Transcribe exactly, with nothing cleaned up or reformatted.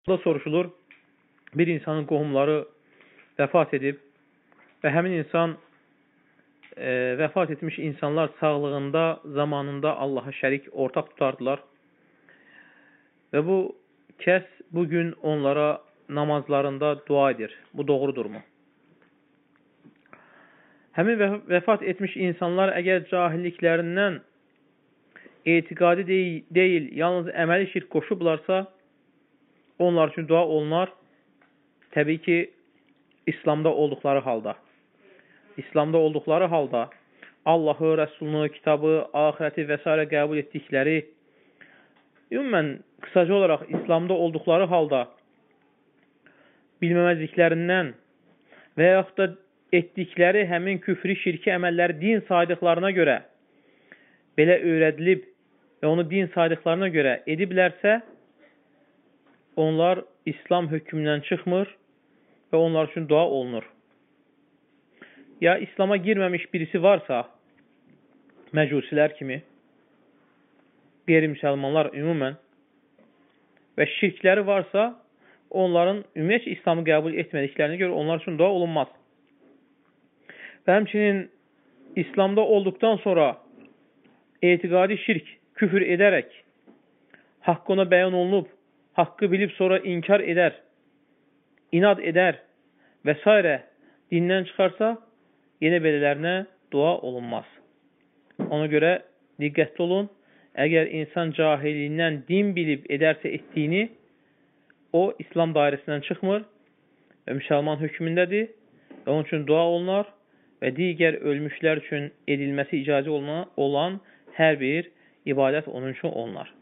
Da soruşulur, bir insanın qohumları vəfat edib və həmin insan e, vəfat etmiş insanlar sağlığında, zamanında Allaha şərik ortaq tutardılar. Və bu kəs bugün onlara namazlarında dua edir. Bu doğrudurmu? Həmin vəfat etmiş insanlar əgər cahilliklərindən etiqadi deyil, deyil, yalnız əməli şirk qoşublarsa, onlar üçün dua olunar. Təbii ki, İslamda olduqları halda. İslamda olduqları halda Allahı, Rəsulunu, kitabı, ahirəti və s. qəbul etdikləri, ümumən, qısaca olaraq İslamda olduqları halda bilməməzliklərindən və yaxud da etdikləri həmin küfri, şirki əməlləri din saydıqlarına görə belə öyrədilib və onu din saydıqlarına görə ediblərsə, onlar İslam hökmündən çıxmır və onlar üçün dua olunur. Ya İslama girməmiş birisi varsa, məcusilər kimi, qeyri-müsəlmanlar ümumən və şirkləri varsa, onların ümumiyyətlə İslamı qəbul etmədiklərinə görə onlar üçün dua olunmaz. Və həmçinin İslamda olduqdan sonra etiqadi şirk, küfür edərək, haqqı ona bəyan olunub, haqqı bilib sonra inkar edər, inad edər və s. dindən çıxarsa, yenə belələrinə dua olunmaz. Ona görə diqqətli olun, əgər insan cahilliyindən din bilib edərsə etdiyini, o İslam dairəsindən çıxmır və müsəlman hökmündədir və onun üçün dua olunar və digər ölmüşlər üçün edilməsi icazə olan hər bir ibadət onun üçün olunar.